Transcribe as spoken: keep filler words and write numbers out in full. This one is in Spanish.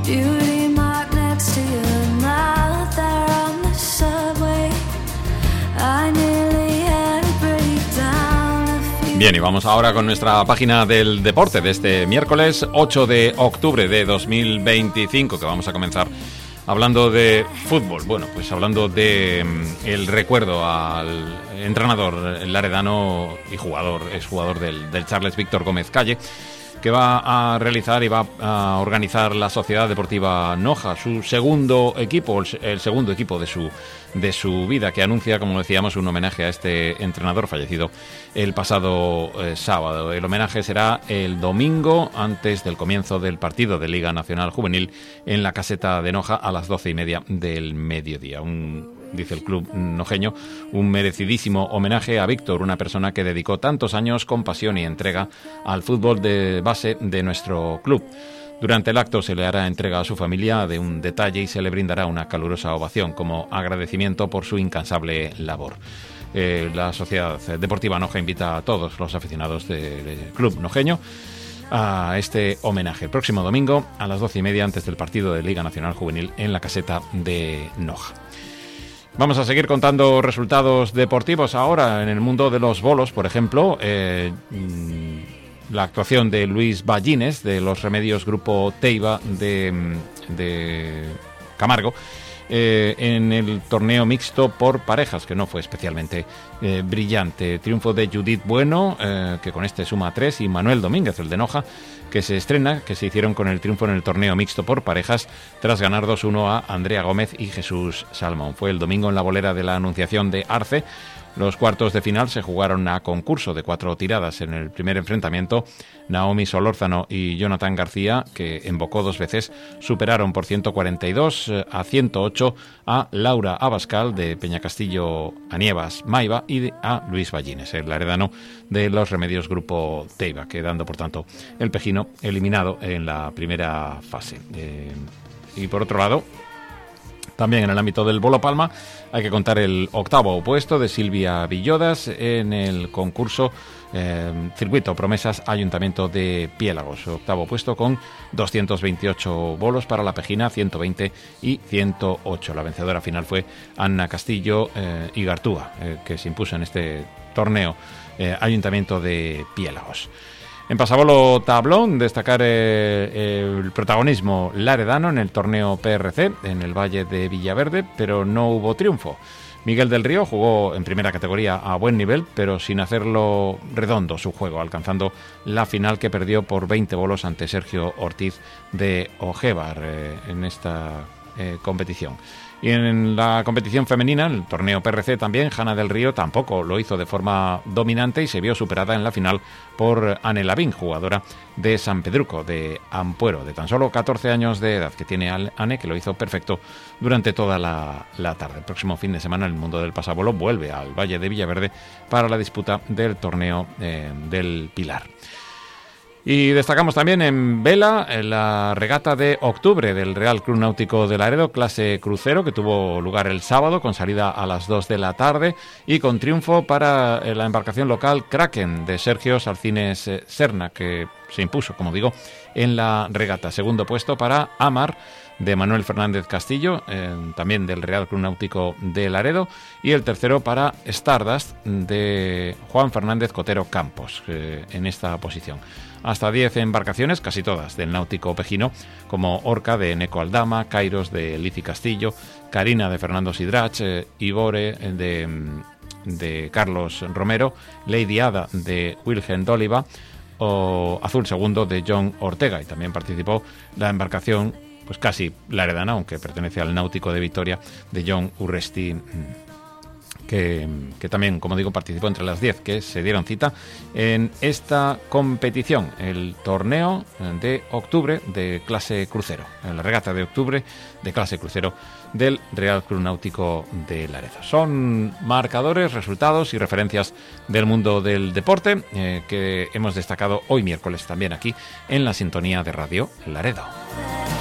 beauty mark next to your mouth there on the subway. I nearly had a breakdown. Bien, y vamos ahora con nuestra página del deporte de este miércoles ocho de octubre de dos mil veinticinco, que vamos a comenzar hablando de fútbol. Bueno, pues hablando de mm, el recuerdo al entrenador laredano y jugador, exjugador del, del Charles, Víctor Gómez Calle, que va a realizar y va a organizar la Sociedad Deportiva Noja, su segundo equipo, el, el segundo equipo de su, de su vida, que anuncia, como decíamos, un homenaje a este entrenador fallecido el pasado eh, sábado. El homenaje será el domingo, antes del comienzo del partido de Liga Nacional Juvenil, en la caseta de Noja a las doce y media del mediodía. Un dice el club nojeño, un merecidísimo homenaje a Víctor, una persona que dedicó tantos años con pasión y entrega al fútbol de base de nuestro club. Durante el acto se le hará entrega a su familia de un detalle y se le brindará una calurosa ovación como agradecimiento por su incansable labor. Eh, la Sociedad Deportiva Noja invita a todos los aficionados del club nojeño a este homenaje el próximo domingo a las doce y media antes del partido de Liga Nacional Juvenil en la caseta de Noja. Vamos a seguir contando resultados deportivos ahora en el mundo de los bolos, por ejemplo, eh, la actuación de Luis Ballines de los Remedios Grupo Teiba de, de Camargo eh, en el torneo mixto por parejas, que no fue especialmente eh, brillante. Triunfo de Judith Bueno, eh, que con este suma tres, y Manuel Domínguez, el de Noja, que se estrena, que se hicieron con el triunfo en el torneo mixto por parejas tras ganar dos uno a Andrea Gómez y Jesús Salmón. Fue el domingo en la bolera de la Anunciación de Arce. Los cuartos de final se jugaron a concurso de cuatro tiradas. En el primer enfrentamiento, Naomi Solórzano y Jonathan García, que embocó dos veces, superaron por ciento cuarenta y dos a ciento ocho a Laura Abascal de Peñacastillo Anievas Maiva y a Luis Ballines, el laredano de los Remedios Grupo Teiba, quedando por tanto el Pejino eliminado en la primera fase. Eh, y por otro lado, también en el ámbito del bolo palma, hay que contar el octavo puesto de Silvia Villodas en el concurso eh, Circuito Promesas Ayuntamiento de Piélagos. Octavo puesto con doscientos veintiocho bolos para la Pejina, ciento veinte y ciento ocho. La vencedora final fue Ana Castillo eh, Igartúa, eh, que se impuso en este torneo eh, Ayuntamiento de Piélagos. En pasabolo tablón, destacar eh, el protagonismo laredano en el torneo P R C en el Valle de Villaverde, pero no hubo triunfo. Miguel del Río jugó en primera categoría a buen nivel, pero sin hacerlo redondo su juego, alcanzando la final que perdió por veinte bolos ante Sergio Ortiz de Ojebar eh, en esta eh, competición. Y en la competición femenina, el torneo P R C también, Jana del Río tampoco lo hizo de forma dominante y se vio superada en la final por Ane Lavín, jugadora de San Pedruco, de Ampuero, de tan solo catorce años de edad, que tiene Ane, que lo hizo perfecto durante toda la, la tarde. El próximo fin de semana el mundo del pasabolo vuelve al Valle de Villaverde para la disputa del torneo eh, del Pilar. Y destacamos también en vela en la regata de octubre del Real Club Náutico de Laredo, clase crucero, que tuvo lugar el sábado con salida a las dos de la tarde y con triunfo para la embarcación local Kraken de Sergio Salcines Serna, que se impuso, como digo, en la regata. Segundo puesto para Amar de Manuel Fernández Castillo, eh, también del Real Club Náutico de Laredo, y el tercero para Stardust de Juan Fernández Cotero Campos, eh, en esta posición. Hasta diez embarcaciones, casi todas del náutico pejino, como Orca de Neco Aldama, Kairos de Lici Castillo, Karina de Fernando Sidrach, eh, Ibore de, de Carlos Romero, Lady Ada de Wilhelm Doliva o Azul Segundo de John Ortega. Y también participó la embarcación, pues casi laredana, aunque pertenece al náutico de Vitoria, de John Urresti, Que, que también, como digo, participó entre las diez que se dieron cita en esta competición, el torneo de octubre de clase crucero, en la regata de octubre de clase crucero del Real Club Náutico de Laredo. Son marcadores, resultados y referencias del mundo del deporte eh, que hemos destacado hoy miércoles también aquí en la sintonía de Radio Laredo.